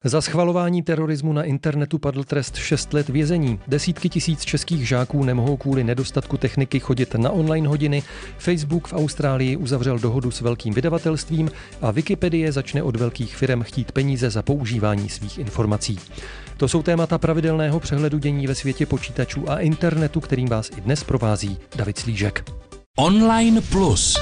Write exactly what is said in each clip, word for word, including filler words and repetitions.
Za schvalování terorismu na internetu padl trest šest let vězení. Desítky tisíc českých žáků nemohou kvůli nedostatku techniky chodit na online hodiny. Facebook v Austrálii uzavřel dohodu s velkým vydavatelstvím a Wikipedie začne od velkých firem chtít peníze za používání svých informací. To jsou témata pravidelného přehledu dění ve světě počítačů a internetu, kterým vás i dnes provází David Slížek. Online Plus.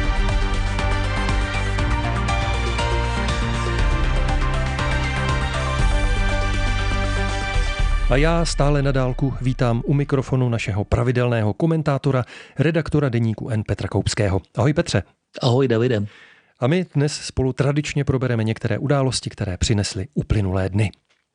A já stále na dálku vítám u mikrofonu našeho pravidelného komentátora, redaktora deníku N Petra Koupského. Ahoj Petře. Ahoj Davide. A my dnes spolu tradičně probereme některé události, které přinesly uplynulé dny.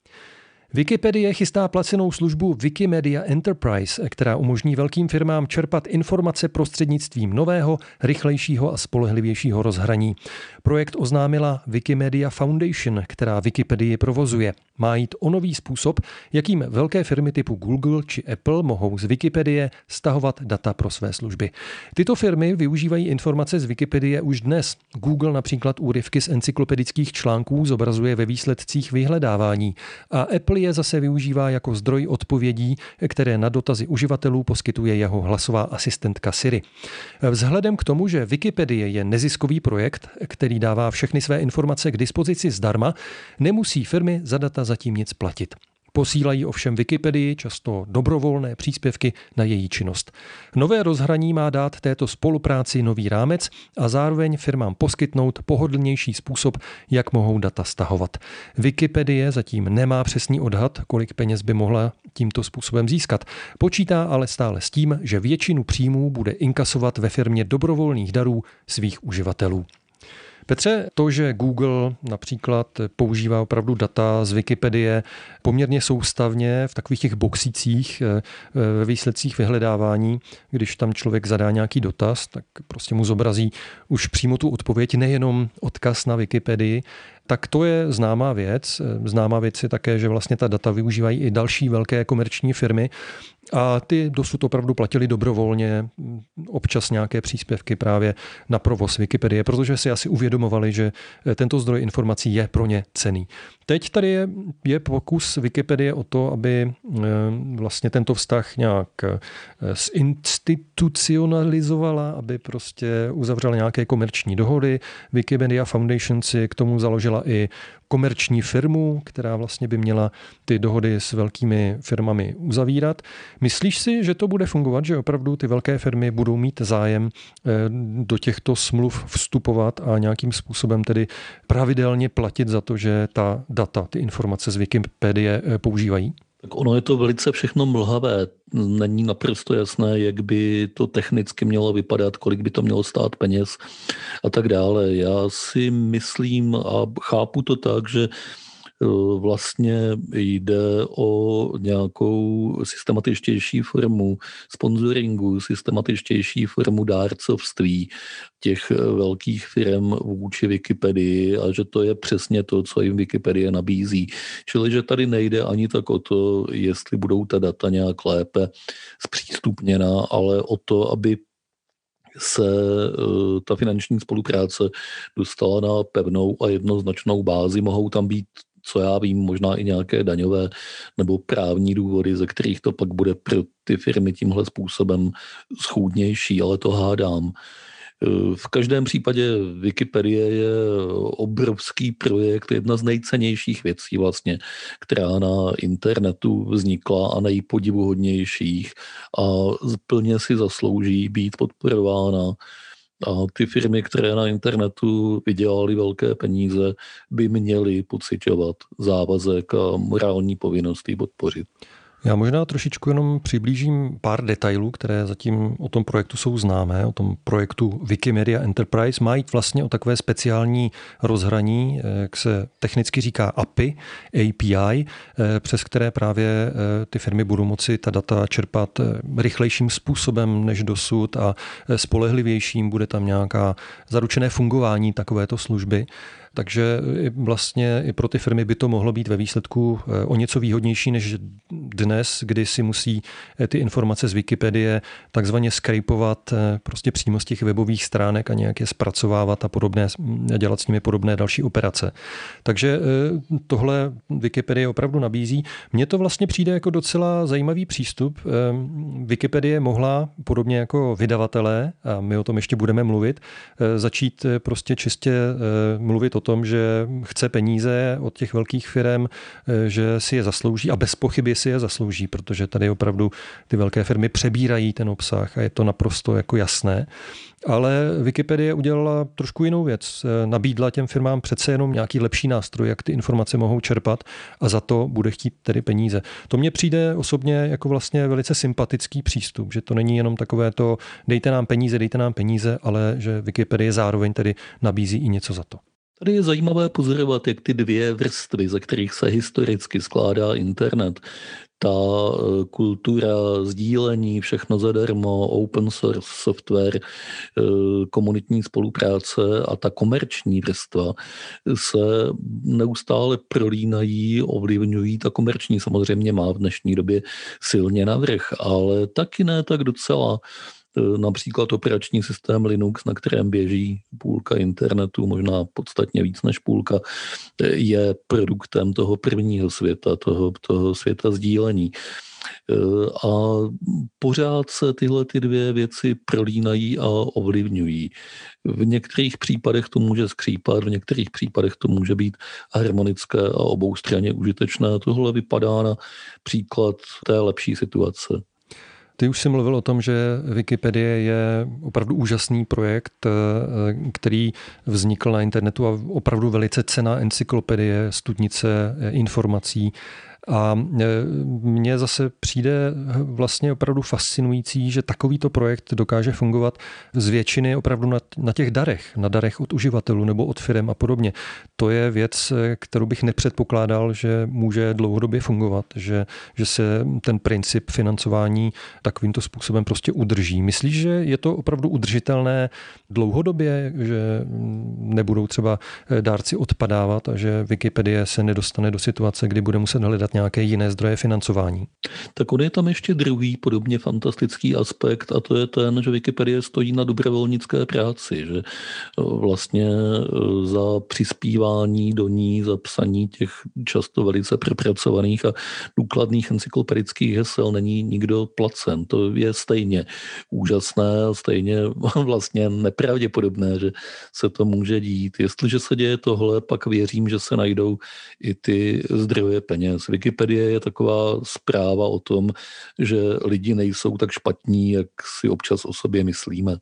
Wikipedie chystá placenou službu Wikimedia Enterprise, která umožní velkým firmám čerpat informace prostřednictvím nového, rychlejšího a spolehlivějšího rozhraní. Projekt oznámila Wikimedia Foundation, která Wikipedii provozuje. Má jít o nový způsob, jakým velké firmy typu Google či Apple mohou z Wikipedie stahovat data pro své služby. Tyto firmy využívají informace z Wikipedie už dnes. Google například úryvky z encyklopedických článků zobrazuje ve výsledcích vyhledávání a Apple je zase využívá jako zdroj odpovědí, které na dotazy uživatelů poskytuje jeho hlasová asistentka Siri. Vzhledem k tomu, že Wikipedie je neziskový projekt, který dává všechny své informace k dispozici zdarma, nemusí firmy za data zatím nic platit. Posílají ovšem Wikipedii často dobrovolné příspěvky na její činnost. Nové rozhraní má dát této spolupráci nový rámec a zároveň firmám poskytnout pohodlnější způsob, jak mohou data stahovat. Wikipedie zatím nemá přesný odhad, kolik peněz by mohla tímto způsobem získat. Počítá ale stále s tím, že většinu příjmů bude inkasovat ve firmě dobrovolných darů svých uživatelů. Petře, to, že Google například používá opravdu data z Wikipedie poměrně soustavně v takových těch boxících ve výsledcích vyhledávání, když tam člověk zadá nějaký dotaz, tak prostě mu zobrazí už přímo tu odpověď, nejenom odkaz na Wikipedii, tak to je známá věc. Známá věc je také, že vlastně ta data využívají i další velké komerční firmy a ty dosud opravdu platili dobrovolně občas nějaké příspěvky právě na provoz Wikipedie, protože si asi uvědomovali, že tento zdroj informací je pro ně cenný. Teď tady je, je pokus Wikipedie o to, aby vlastně tento vztah nějak zinstitucionalizovala, aby prostě uzavřela nějaké komerční dohody. Wikimedia Foundation si k tomu založila i komerční firmu, která vlastně by měla ty dohody s velkými firmami uzavírat. Myslíš si, že to bude fungovat, že opravdu ty velké firmy budou mít zájem do těchto smluv vstupovat a nějakým způsobem tedy pravidelně platit za to, že ta data, ty informace z Wikipedie používají? Tak ono je to velice všechno mlhavé. Není naprosto jasné, jak by to technicky mělo vypadat, kolik by to mělo stát peněz a tak dále. Já si myslím a chápu to tak, že vlastně jde o nějakou systematičtější formu sponzoringu, systematičtější formu dárcovství těch velkých firm vůči Wikipedii a že to je přesně to, co jim Wikipedie nabízí. Čili, že tady nejde ani tak o to, jestli budou ta data nějak lépe zpřístupněna, ale o to, aby se ta finanční spolupráce dostala na pevnou a jednoznačnou bázi. Mohou tam být, co já vím, možná i nějaké daňové nebo právní důvody, ze kterých to pak bude pro ty firmy tímhle způsobem schůdnější, ale to hádám. V každém případě Wikipedie je obrovský projekt, jedna z nejcennějších věcí vlastně, která na internetu vznikla a nejpodivuhodnějších a plně si zaslouží být podporována. A ty firmy, které na internetu vydělaly velké peníze, by měly pociťovat závazek a morální povinnost ji podpořit. Já možná trošičku jenom přiblížím pár detailů, které zatím o tom projektu jsou známé, o tom projektu Wikimedia Enterprise. Má jít vlastně o takové speciální rozhraní, jak se technicky říká A P I, A P I, přes které právě ty firmy budou moci ta data čerpat rychlejším způsobem než dosud a spolehlivějším. Bude tam nějaká zaručené fungování takovéto služby. takže vlastně i pro ty firmy by to mohlo být ve výsledku o něco výhodnější než dnes, kdy si musí ty informace z Wikipedie takzvaně scrapovat prostě přímo z těch webových stránek a nějak je zpracovávat a podobné, dělat s nimi podobné další operace. Takže tohle Wikipedie opravdu nabízí. Mně to vlastně přijde jako docela zajímavý přístup. Wikipedie mohla, podobně jako vydavatelé, a my o tom ještě budeme mluvit, začít prostě čistě mluvit o tom, že chce peníze od těch velkých firm, že si je zaslouží a bez pochyby si je zaslouží, protože tady opravdu ty velké firmy přebírají ten obsah a je to naprosto jako jasné. Ale Wikipedie udělala trošku jinou věc. Nabídla těm firmám přece jenom nějaký lepší nástroj, jak ty informace mohou čerpat a za to bude chtít tedy peníze. To mně přijde osobně jako vlastně velice sympatický přístup, že to není jenom takové to dejte nám peníze, dejte nám peníze, ale že Wikipedie zároveň tedy nabízí i něco za to. Tady je zajímavé pozorovat, jak ty dvě vrstvy, ze kterých se historicky skládá internet, ta kultura sdílení, všechno zadarmo, open source software, komunitní spolupráce a ta komerční vrstva se neustále prolínají, ovlivňují. Ta komerční samozřejmě má v dnešní době silně navrch, ale taky ne tak docela. Například operační systém Linux, na kterém běží půlka internetu, možná podstatně víc než půlka, je produktem toho prvního světa, toho, toho světa sdílení. A pořád se tyhle ty dvě věci prolínají a ovlivňují. V některých případech to může skřípat, v některých případech to může být harmonické a oboustranně užitečné. Tohle vypadá na příklad té lepší situace. Ty už jsi mluvil o tom, že Wikipedie je opravdu úžasný projekt, který vznikl na internetu a opravdu velice cenná encyklopedie, studnice informací. A mně zase přijde vlastně opravdu fascinující, že takovýto projekt dokáže fungovat z většiny opravdu na, na těch darech, na darech od uživatelů nebo od firem a podobně. To je věc, kterou bych nepředpokládal, že může dlouhodobě fungovat, že, že se ten princip financování takovýmto způsobem prostě udrží. Myslíš, že je to opravdu udržitelné dlouhodobě, že nebudou třeba dárci odpadávat a že Wikipedie se nedostane do situace, kdy bude muset hledat nějaké jiné zdroje financování? Tak on je tam ještě druhý podobně fantastický aspekt a to je ten, že Wikipedie stojí na dobrovolnické práci, že vlastně za přispívání do ní, za psaní těch často velice propracovaných a důkladných encyklopedických hesel není nikdo placen. To je stejně úžasné a stejně vlastně nepravděpodobné, že se to může dít. Jestliže se děje tohle, pak věřím, že se najdou i ty zdroje peněz. Wikipedie je taková zpráva o tom, že lidi nejsou tak špatní, jak si občas o sobě myslíme.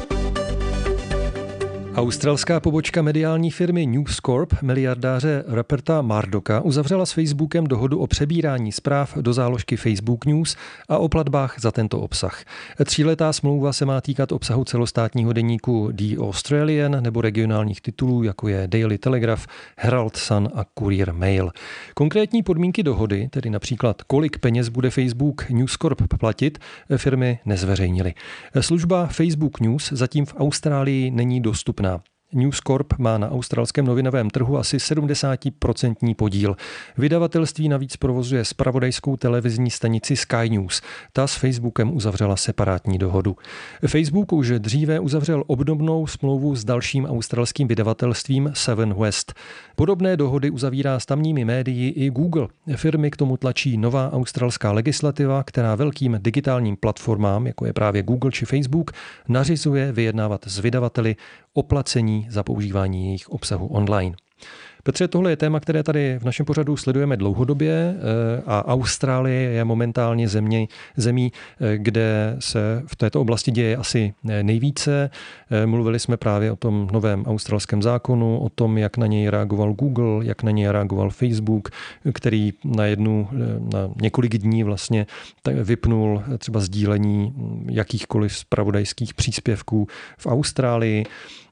Australská pobočka mediální firmy News Corp miliardáře Ruperta Murdocha uzavřela s Facebookem dohodu o přebírání zpráv do záložky Facebook News a o platbách za tento obsah. Tříletá smlouva se má týkat obsahu celostátního deníku The Australian nebo regionálních titulů, jako je Daily Telegraph, Herald Sun a Courier Mail. Konkrétní podmínky dohody, tedy například kolik peněz bude Facebook News Corp platit, firmy nezveřejnily. Služba Facebook News zatím v Austrálii není dostupná. News Corp má na australském novinovém trhu asi sedmdesát procent podíl. Vydavatelství navíc provozuje zpravodajskou televizní stanici Sky News. Ta s Facebookem uzavřela separátní dohodu. Facebook už dříve uzavřel obdobnou smlouvu s dalším australským vydavatelstvím Seven West. Podobné dohody uzavírá s tamními médii i Google. Firmy k tomu tlačí nová australská legislativa, která velkým digitálním platformám, jako je právě Google či Facebook, nařizuje vyjednávat s vydavateli o placení za používání jejich obsahu online. Petře, tohle je téma, které tady v našem pořadu sledujeme dlouhodobě a Austrálie je momentálně země, zemí, kde se v této oblasti děje asi nejvíce. Mluvili jsme právě o tom novém australském zákonu, o tom, jak na něj reagoval Google, jak na něj reagoval Facebook, který na jednu, na několik dní vlastně vypnul třeba sdílení jakýchkoliv zpravodajských příspěvků v Austrálii.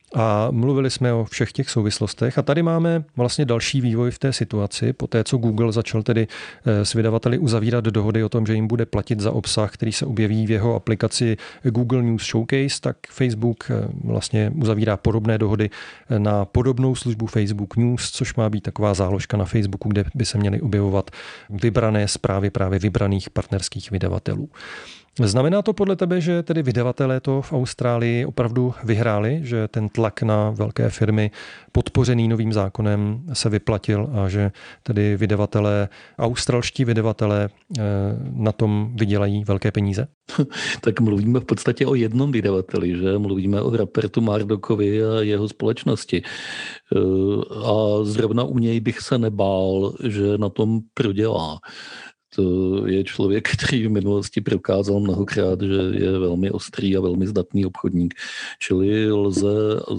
A mluvili jsme o všech těch souvislostech a tady máme vlastně další vývoj v té situaci. Po té, co Google začal tedy s vydavateli uzavírat dohody o tom, že jim bude platit za obsah, který se objeví v jeho aplikaci Google News Showcase, tak Facebook vlastně uzavírá podobné dohody na podobnou službu Facebook News, což má být taková záložka na Facebooku, kde by se měly objevovat vybrané zprávy právě vybraných partnerských vydavatelů. Znamená to podle tebe, že tedy vydavatelé to v Austrálii opravdu vyhráli, že ten tlak na velké firmy podpořený novým zákonem se vyplatil a že tedy vydavatelé, australští vydavatelé na tom vydělají velké peníze? Tak mluvíme v podstatě o jednom vydavateli, že? Mluvíme o Rupertu Murdochovi a jeho společnosti. A zrovna u něj bych se nebál, že na tom prodělá. To je člověk, který v minulosti prokázal mnohokrát, že je velmi ostrý a velmi zdatný obchodník. Čili lze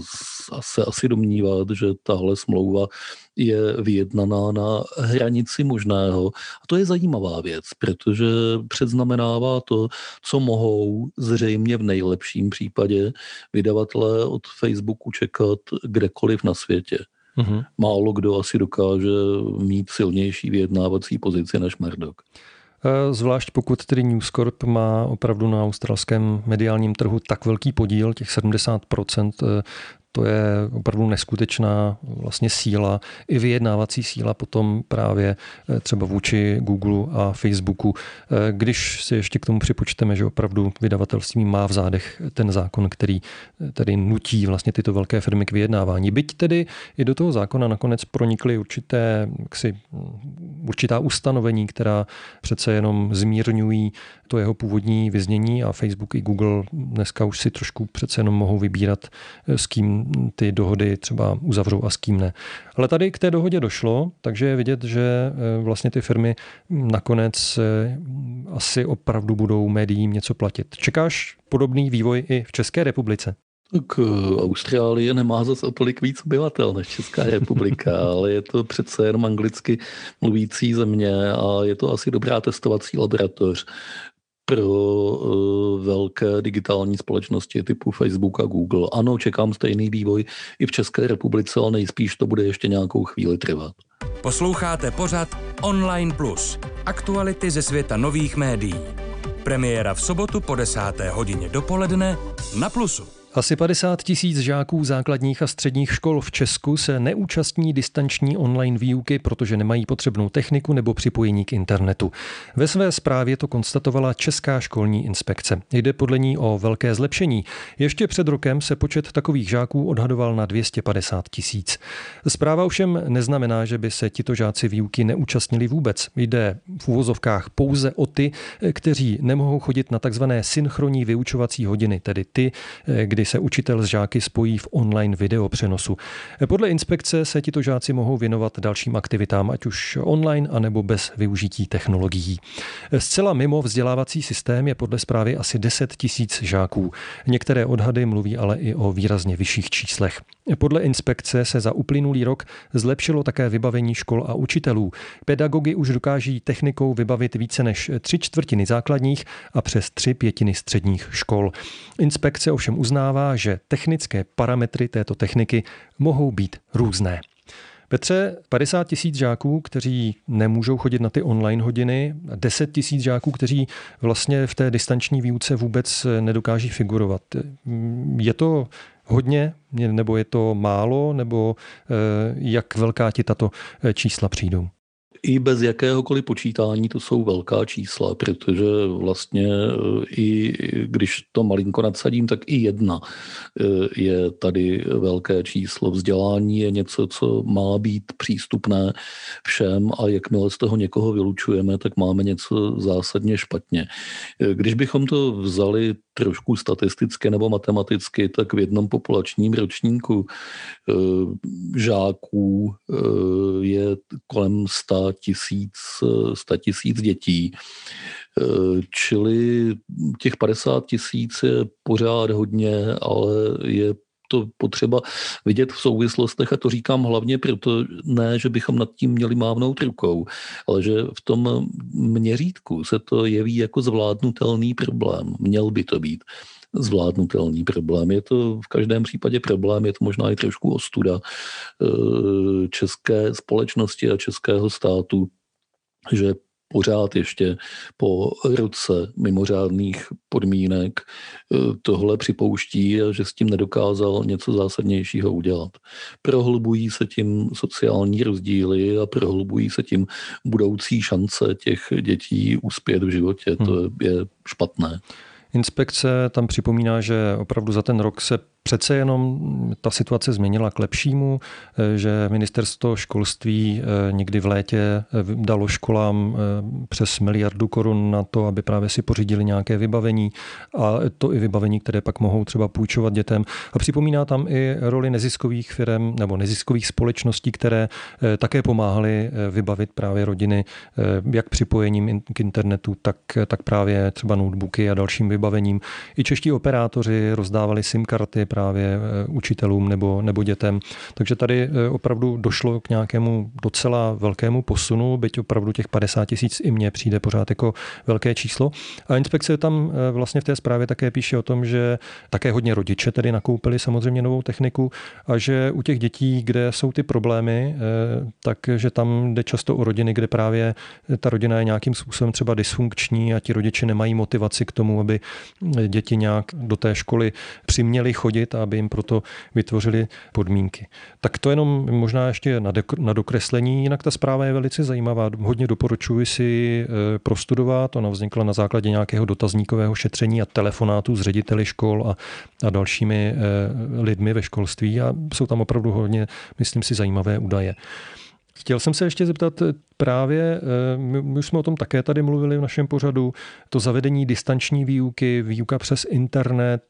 se asi domnívat, že tahle smlouva je vyjednaná na hranici možného. A to je zajímavá věc, protože předznamenává to, co mohou zřejmě v nejlepším případě vydavatelé od Facebooku čekat kdekoliv na světě. Uhum. Málo kdo asi dokáže mít silnější vyjednávací pozici než Murdoch. Zvlášť pokud tedy News Corp má opravdu na australském mediálním trhu tak velký podíl, těch sedmdesát procent, to je opravdu neskutečná vlastně síla, i vyjednávací síla potom právě třeba vůči Google a Facebooku. Když si ještě k tomu připočteme, že opravdu vydavatelství má v zádech ten zákon, který tedy nutí vlastně tyto velké firmy k vyjednávání. Byť tedy i do toho zákona nakonec pronikly určité, jaksi, určitá ustanovení, která přece jenom zmírňují to jeho původní vyznění a Facebook i Google dneska už si trošku přece jenom mohou vybírat, s kým ty dohody třeba uzavřou a s kým ne. Ale tady k té dohodě došlo, takže je vidět, že vlastně ty firmy nakonec asi opravdu budou médiím něco platit. Čekáš podobný vývoj i v České republice? Tak Austrálie nemá zase o tolik víc obyvatel než Česká republika, ale je to přece jenom anglicky mluvící země a je to asi dobrá testovací laboratoř pro uh, velké digitální společnosti typu Facebook a Google. Ano, čekám stejný vývoj i v České republice, ale nejspíš to bude ještě nějakou chvíli trvat. Posloucháte pořad Online Plus. Aktuality ze světa nových médií. Premiéra v sobotu po desáté hodině dopoledne na Plusu. Asi padesát tisíc žáků základních a středních škol v Česku se neúčastní distanční online výuky, protože nemají potřebnou techniku nebo připojení k internetu. Ve své zprávě to konstatovala Česká školní inspekce. Jde podle ní o velké zlepšení. Ještě před rokem se počet takových žáků odhadoval na dvě stě padesát tisíc. Zpráva ovšem neznamená, že by se tito žáci výuky neúčastnili vůbec. Jde v uvozovkách pouze o ty, kteří nemohou chodit na takzvané synchronní vyučovací hodiny, tedy ty, kdy se učitel s žáky spojí v online videopřenosu. Podle inspekce se tito žáci mohou věnovat dalším aktivitám, ať už online, anebo bez využití technologií. Zcela mimo vzdělávací systém je podle zprávy asi deset tisíc žáků. Některé odhady mluví ale i o výrazně vyšších číslech. Podle inspekce se za uplynulý rok zlepšilo také vybavení škol a učitelů. Pedagogy už dokáží technikou vybavit více než tři čtvrtiny základních a přes tři pětiny středních škol. Inspekce ovšem uznává, že technické parametry této techniky mohou být různé. Petře, padesát tisíc žáků, kteří nemůžou chodit na ty online hodiny, deset tisíc žáků, kteří vlastně v té distanční výuce vůbec nedokáží figurovat. Je to hodně, nebo je to málo, nebo jak velká ti tato čísla přijdou? I bez jakéhokoliv počítání to jsou velká čísla, protože vlastně i když to malinko nadsadím, tak i jedna je tady velké číslo. Vzdělání je něco, co má být přístupné všem a jakmile z toho někoho vylučujeme, tak máme něco zásadně špatně. Když bychom to vzali trošku statisticky nebo matematicky, tak v jednom populačním ročníku žáků je kolem sto tisíc dětí. Čili těch padesát tisíc je pořád hodně, ale je to potřeba vidět v souvislostech a to říkám hlavně proto, ne, že bychom nad tím měli mávnout rukou, ale že v tom měřítku se to jeví jako zvládnutelný problém. Měl by to být. zvládnutelný problém. Je to v každém případě problém, je to možná i trošku ostuda české společnosti a českého státu, že pořád ještě po roce mimořádných podmínek tohle připouští a že s tím nedokázal něco zásadnějšího udělat. Prohlubují se tím sociální rozdíly a prohlubují se tím budoucí šance těch dětí uspět v životě. Hmm. To je špatné. Inspekce tam připomíná, že opravdu za ten rok se přece jenom ta situace změnila k lepšímu, že ministerstvo školství někdy v létě dalo školám přes miliardu korun na to, aby právě si pořídili nějaké vybavení a to i vybavení, které pak mohou třeba půjčovat dětem. A připomíná tam i roli neziskových firem nebo neziskových společností, které také pomáhaly vybavit právě rodiny jak připojením k internetu, tak, tak právě třeba notebooky a dalším vybavením. I čeští operátoři rozdávali SIM karty právě učitelům nebo, nebo dětem. Takže tady opravdu došlo k nějakému docela velkému posunu, byť opravdu těch padesát tisíc i mně přijde pořád jako velké číslo. A inspekce tam vlastně v té zprávě také píše o tom, že také hodně rodiče tedy nakoupili samozřejmě novou techniku a že u těch dětí, kde jsou ty problémy, takže tam jde často o rodiny, kde právě ta rodina je nějakým způsobem třeba dysfunkční a ti rodiče nemají motivaci k tomu, aby děti nějak do té školy přiměli chodit a aby jim proto vytvořili podmínky. Tak to jenom možná ještě na dokreslení, jinak ta zpráva je velice zajímavá. Hodně doporučuji si prostudovat. Ona vznikla na základě nějakého dotazníkového šetření a telefonátů s řediteli škol a, a dalšími lidmi ve školství a jsou tam opravdu hodně, myslím si, zajímavé údaje. Chtěl jsem se ještě zeptat právě, my už jsme o tom také tady mluvili v našem pořadu, to zavedení distanční výuky, výuka přes internet.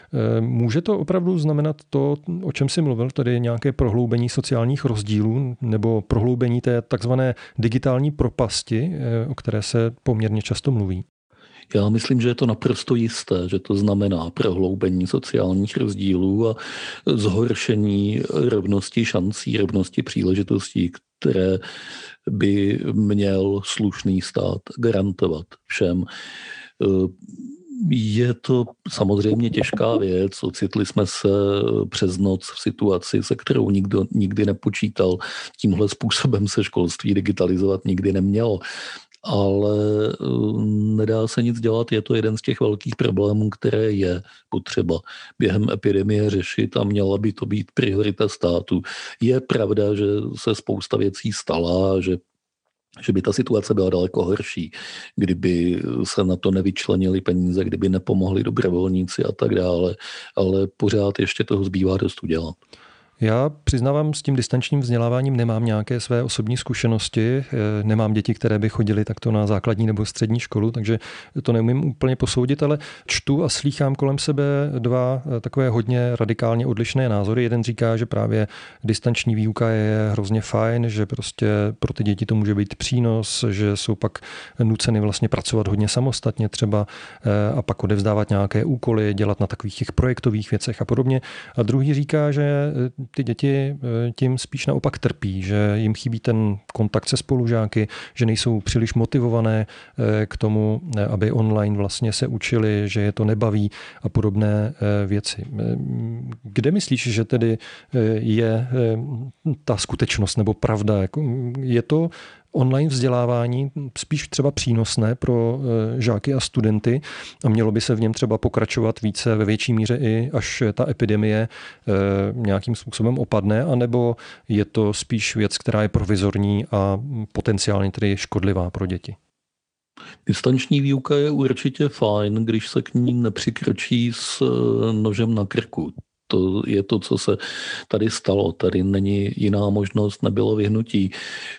Může to opravdu znamenat to, o čem jsi mluvil, tedy nějaké prohloubení sociálních rozdílů nebo prohloubení té takzvané digitální propasti, o které se poměrně často mluví? Já myslím, že je to naprosto jisté, že to znamená prohloubení sociálních rozdílů a zhoršení rovnosti šancí, rovnosti příležitostí, které by měl slušný stát garantovat všem. Je to samozřejmě těžká věc. Ocitli jsme se přes noc v situaci, se kterou nikdo nikdy nepočítal. Tímhle způsobem se školství digitalizovat nikdy nemělo. Ale nedá se nic dělat, je to jeden z těch velkých problémů, které je potřeba během epidemie řešit a měla by to být priorita státu. Je pravda, že se spousta věcí stala, že že by ta situace byla daleko horší, kdyby se na to nevyčlenili peníze, kdyby nepomohli dobrovolníci a tak dále, ale pořád ještě toho zbývá dost udělat. Já přiznávám, s tím distančním vzděláváním nemám nějaké své osobní zkušenosti, nemám děti, které by chodily takto na základní nebo střední školu, takže to neumím úplně posoudit, ale čtu a slýchám kolem sebe dva takové hodně radikálně odlišné názory. Jeden říká, že právě distanční výuka je hrozně fajn, že prostě pro ty děti to může být přínos, že jsou pak nuceny vlastně pracovat hodně samostatně třeba a pak odevzdávat nějaké úkoly, dělat na takových těch projektových věcech a podobně. A druhý říká, že ty děti tím spíš naopak trpí, že jim chybí ten kontakt se spolužáky, že nejsou příliš motivované k tomu, aby online vlastně se učili, že je to nebaví a podobné věci. Kde myslíš, že tedy je ta skutečnost nebo pravda? Je to online vzdělávání spíš třeba přínosné pro žáky a studenty a mělo by se v něm třeba pokračovat více ve větší míře i až ta epidemie nějakým způsobem opadne, anebo je to spíš věc, která je provizorní a potenciálně tedy škodlivá pro děti? Distanční výuka je určitě fajn, když se k ní nepřikročí s nožem na krku. To je to, co se tady stalo. Tady není jiná možnost, nebylo vyhnutí.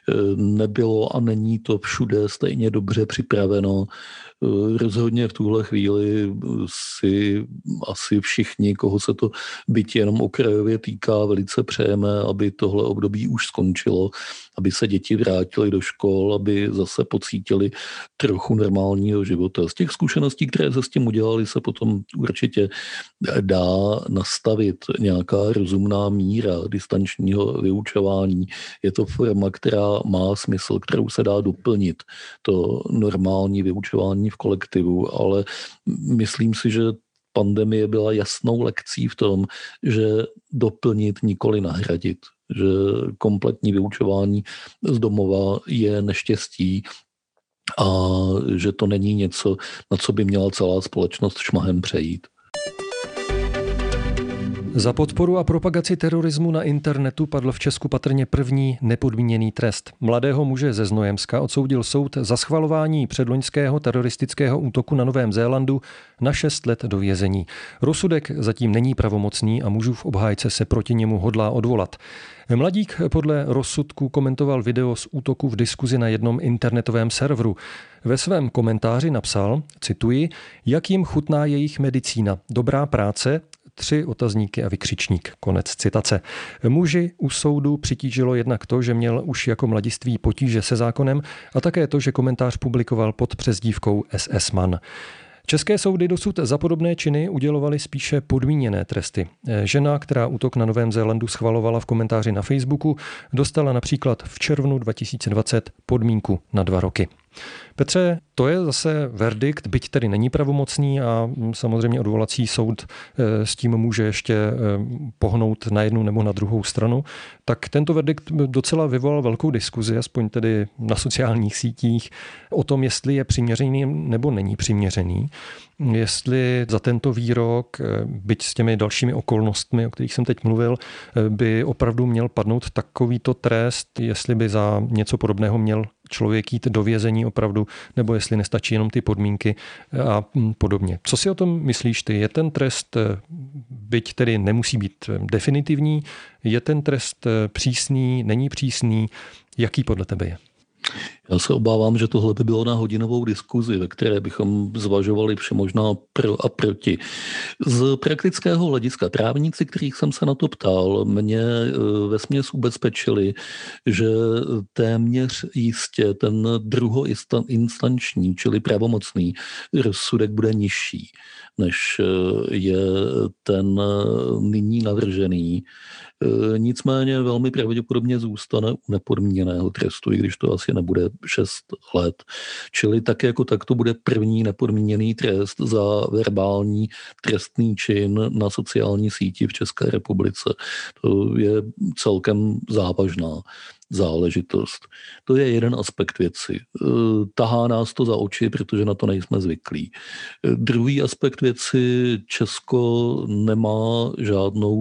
Nebylo a není to všude stejně dobře připraveno. Rozhodně v tuhle chvíli si asi všichni, koho se to byť jenom okrajově týká, velice přejeme, aby tohle období už skončilo, aby se děti vrátily do škol, aby zase pocítili trochu normálního života. Z těch zkušeností, které se s tím udělali, se potom určitě dá nastavit nějaká rozumná míra distančního vyučování. Je to forma, která má smysl, kterou se dá doplnit to normální vyučování v kolektivu, ale myslím si, že pandemie byla jasnou lekcí v tom, že doplnit, nikoli nahradit. Že kompletní vyučování z domova je neštěstí a že to není něco, na co by měla celá společnost šmahem přejít. Za podporu a propagaci terorismu na internetu padl v Česku patrně první nepodmíněný trest. Mladého muže ze Znojemska odsoudil soud za schvalování předloňského teroristického útoku na Novém Zélandu na šest let do vězení. Rozsudek zatím není pravomocný a mužův obhájce se proti němu hodlá odvolat. Mladík podle rozsudku komentoval video z útoku v diskuzi na jednom internetovém serveru. Ve svém komentáři napsal, cituji, jak jim chutná jejich medicína, dobrá práce, tři otazníky a vykřičník. Konec citace. Muži u soudu přitížilo jednak to, že měl už jako mladiství potíže se zákonem a také to, že komentář publikoval pod přezdívkou S S Man. České soudy dosud za podobné činy udělovaly spíše podmíněné tresty. Žena, která útok na Novém Zélandu schvalovala v komentáři na Facebooku, dostala například v červnu dva tisíce dvacet podmínku na dva roky. Petře, to je zase verdikt, byť tedy není pravomocný a samozřejmě odvolací soud s tím může ještě pohnout na jednu nebo na druhou stranu, tak tento verdikt docela vyvolal velkou diskuzi, aspoň tedy na sociálních sítích, o tom, jestli je přiměřený nebo není přiměřený. Jestli za tento výrok, byť s těmi dalšími okolnostmi, o kterých jsem teď mluvil, by opravdu měl padnout takovýto trest, jestli by za něco podobného měl člověk jít do vězení opravdu, nebo jestli nestačí jenom ty podmínky a podobně. Co si o tom myslíš ty? Je ten trest, byť tedy nemusí být definitivní, je ten trest přísný, není přísný? Jaký podle tebe je? Já se obávám, že tohle by bylo na hodinovou diskuzi, ve které bychom zvažovali vše možná pro a proti. Z praktického hlediska právníci, kterých jsem se na to ptal, mě vesměs ubezpečili, že téměř jistě ten druhoinstanční, čili pravomocný rozsudek bude nižší, než je ten nyní navržený. Nicméně velmi pravděpodobně zůstane u nepodmíněného trestu, i když to asi nebude šest let. Čili tak jako tak to bude první nepodmíněný trest za verbální trestný čin na sociální síti v České republice. To je celkem závažná záležitost. To je jeden aspekt věci. Tahá nás to za oči, protože na to nejsme zvyklí. Druhý aspekt věci, Česko nemá žádnou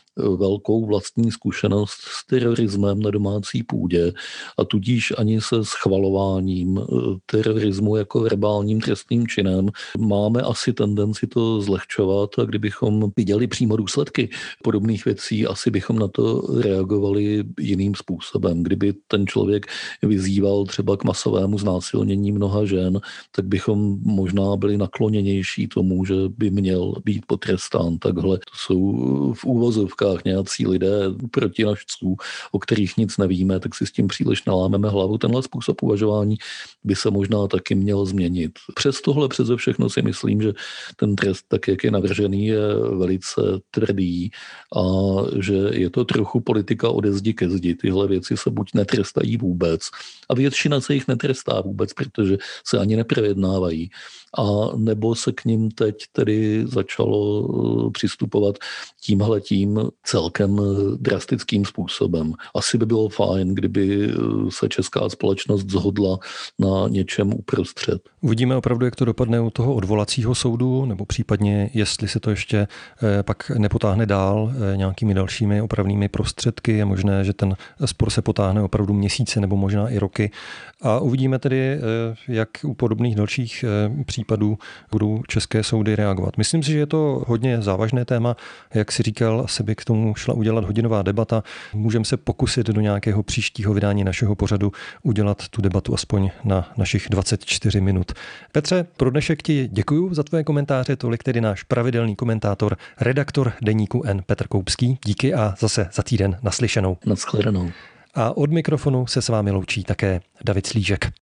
velkou vlastní zkušenost s terorismem na domácí půdě a tudíž ani se schvalováním terorismu jako verbálním trestným činem máme asi tendenci to zlehčovat a kdybychom viděli přímo důsledky podobných věcí, asi bychom na to reagovali jiným způsobem. Kdyby ten člověk vyzýval třeba k masovému znásilnění mnoha žen, tak bychom možná byli nakloněnější tomu, že by měl být potrestán takhle. To jsou v úvozovkách nějací lidé protinažců, o kterých nic nevíme, tak si s tím příliš nalámeme hlavu. Tenhle způsob uvažování by se možná taky měl změnit. Přes tohle přeze všechno si myslím, že ten trest, tak jak je navržený, je velice tvrdý a že je to trochu politika ode zdi ke zdi. Tyhle věci se buď netrestají vůbec a většina se jich netrestá vůbec, protože se ani neprojednávají. A nebo se k ním teď tedy začalo přistupovat tímhletím celkem drastickým způsobem. Asi by bylo fajn, kdyby se česká společnost shodla na něčem uprostřed. Uvidíme opravdu, jak to dopadne u toho odvolacího soudu, nebo případně, jestli se to ještě pak nepotáhne dál nějakými dalšími opravnými prostředky. Je možné, že ten spor se potáhne opravdu měsíce nebo možná i roky. A uvidíme tedy, jak u podobných dalších případů budou české soudy reagovat. Myslím si, že je to hodně závažné téma. Jak si říkal, asi by k tomu šla udělat hodinová debata. Můžeme se pokusit do nějakého příštího vydání našeho pořadu udělat tu debatu aspoň na našich dvacet čtyři minut. Petře, pro dnešek ti děkuju za tvoje komentáře. Tolik tedy náš pravidelný komentátor, redaktor deníku N Petr Koupský. Díky a zase za týden naslyšenou. Naschledanou. A od mikrofonu se s vámi loučí také David Slížek.